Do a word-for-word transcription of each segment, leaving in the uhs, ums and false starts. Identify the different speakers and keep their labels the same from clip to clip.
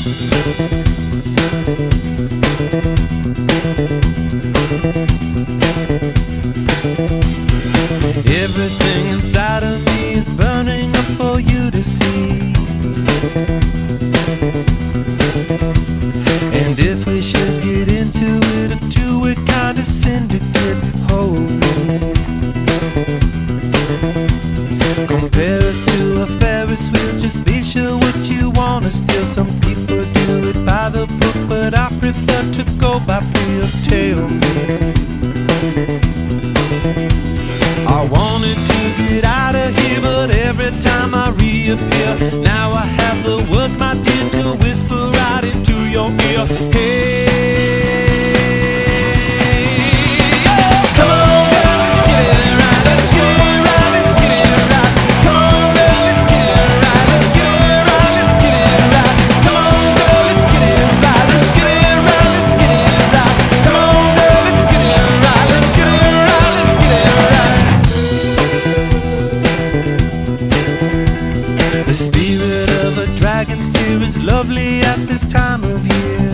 Speaker 1: Everything inside of me is burning up for you to see. And if we should get into it, a two-way kind of syndicate, hold me. Compare us to a Ferris wheel, just be sure what you want to steal. Some people do it by the book, but I prefer to go by feel. Tell me, I wanted to get out of here, but every time I reappear, now I have the words, my dear, to whisper right into your ear. Hey, come on, girl, let's get it right. Let's get it right, let's get it right. Come on, girl, let's get it right. Let's get it right, let's get it right. Come on, girl, let's get it right. Let's get it right, let's get it right. Come on, girl, let's get it right. Let's get it right, let's get it right. The spirit of a dragon's tear is lovely at this time of year.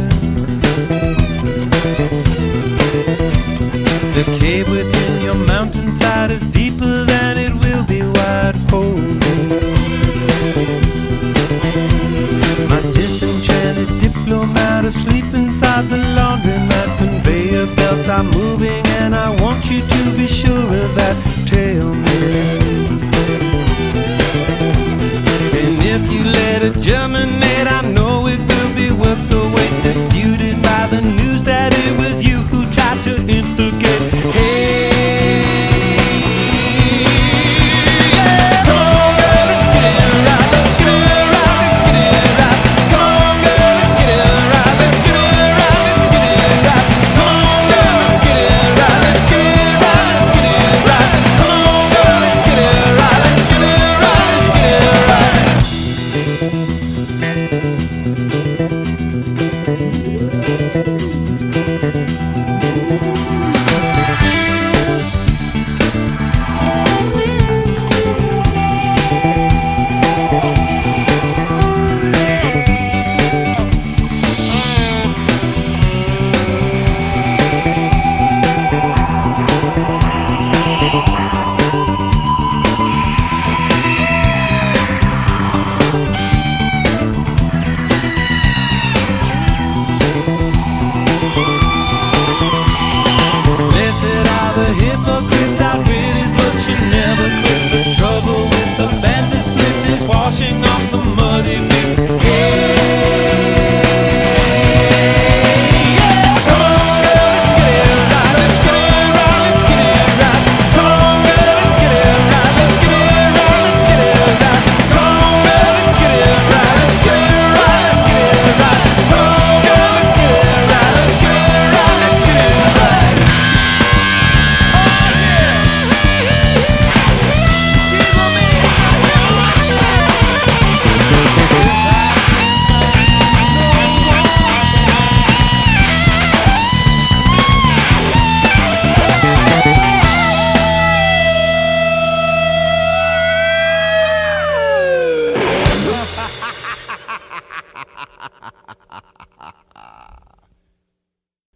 Speaker 1: The cave within your mountainside is deeper than it will be wide. Hold me. My disenchanted diplomat asleep inside the laundromat. Conveyor belts are moving and I want you to be sure of that. Tell me, and if you let it germinate,